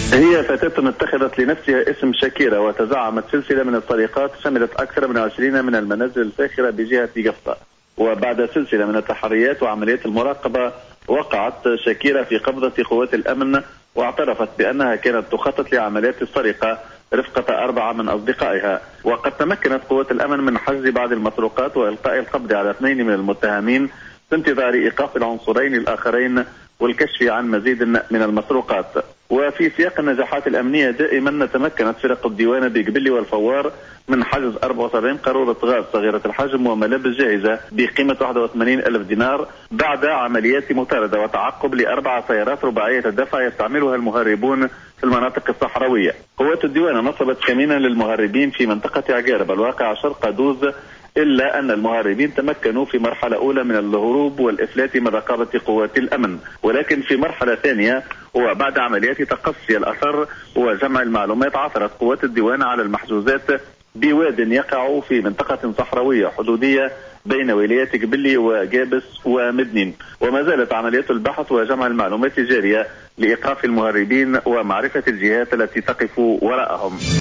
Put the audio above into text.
هي فتاة اتخذت لنفسها اسم شاكيرا وتزعمت سلسلة من السرقات شملت أكثر من 20 من المنازل الفاخرة بجهة قفطة. وبعد سلسلة من التحريات وعمليات المراقبة وقعت شاكيرا في قبضة قوات الأمن، واعترفت بأنها كانت تخطط لعمليات السرقة رفقة 4 من أصدقائها. وقد تمكنت قوات الأمن من حجز بعض المسروقات وإلقاء القبض على 2 من المتهمين في انتظار إيقاف العنصرين الآخرين والكشف عن مزيد من المسروقات. وفي سياق النجاحات الأمنية دائما تمكنت فرق الديوان بقبلي والفوار من حجز 74 قارورة غاز صغيرة الحجم وملابس جاهزة بقيمة 81 ألف دينار بعد عمليات مطاردة وتعقب ل4 سيارات رباعية الدفع يستعملها المهربون في المناطق الصحراوية. قوات الديوان نصبت كمينا للمهربين في منطقة عقارب الواقع شرق دوز، إلا أن المهربين تمكنوا في مرحلة أولى من الهروب والإفلات من رقابة قوات الأمن، ولكن في مرحلة ثانية وبعد عمليات تقصي الأثر وجمع المعلومات عثرت قوات الديوان على المحجوزات بواد يقع في منطقة صحراوية حدودية بين ولايات قبلي وجابس ومدنين. وما زالت عمليات البحث وجمع المعلومات جارية لإيقاف المهربين ومعرفة الجهات التي تقف وراءهم.